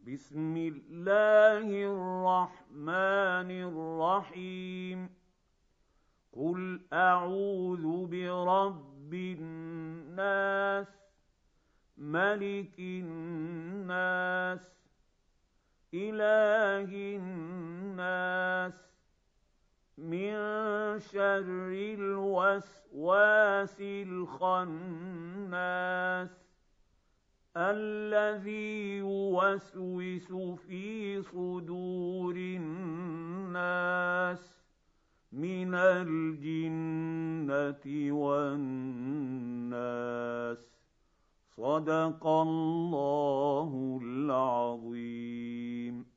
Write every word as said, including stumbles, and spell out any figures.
بسم الله الرحمن الرحيم قل أعوذ برب الناس ملك الناس إله الناس من شر الوسواس الخناس الذي يوسوس في صدور الناس من الجنة والناس. صدق الله العظيم.